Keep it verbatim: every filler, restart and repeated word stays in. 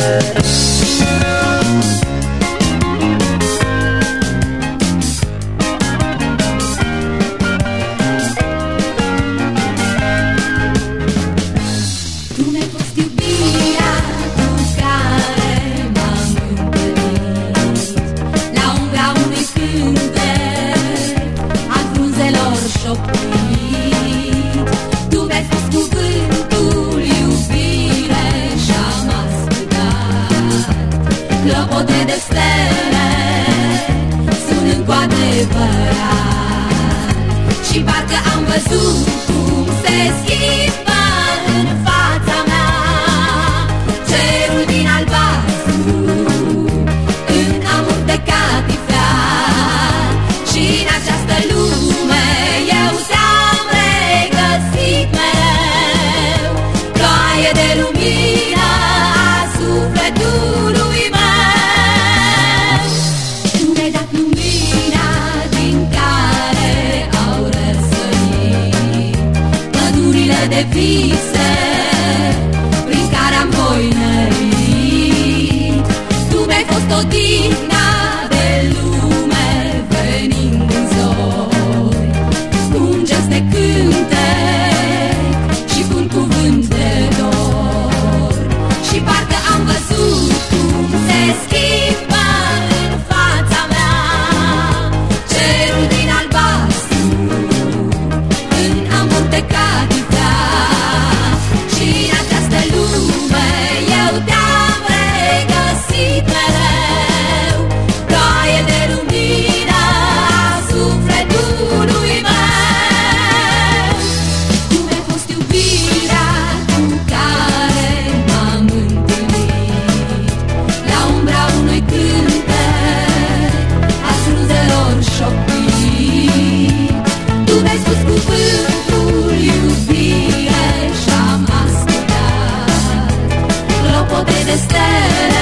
Clopote de stele sunând cu adevărat și parcă am văzut cum se schimbă în fața mea cerul din albastru în amur de catifea. Și în această lume eu te-am regăsit mereu, ploaie de lumină a sufletului meu. Tu mi-ai dat lumina din care au răsărit pădurile de vise prin care am voinărit. Tu mi-ai fost odihna de lume venind în zori, cu un gest de cântec și cu un cuvânt de dor. Și parcă am văzut cum se schimbă în fața mea cerul din albastru în amur de catifea. Și în această lume eu te-am regăsit mereu, ploaie de lumină a sufletului meu. Tu mi-ai fost iubirea cu care m-am întâlnit la umbra unui cântec a frunzelor șoptit. Tu mi-ai spus cuvântul iubire și-am ascultat clopote de stele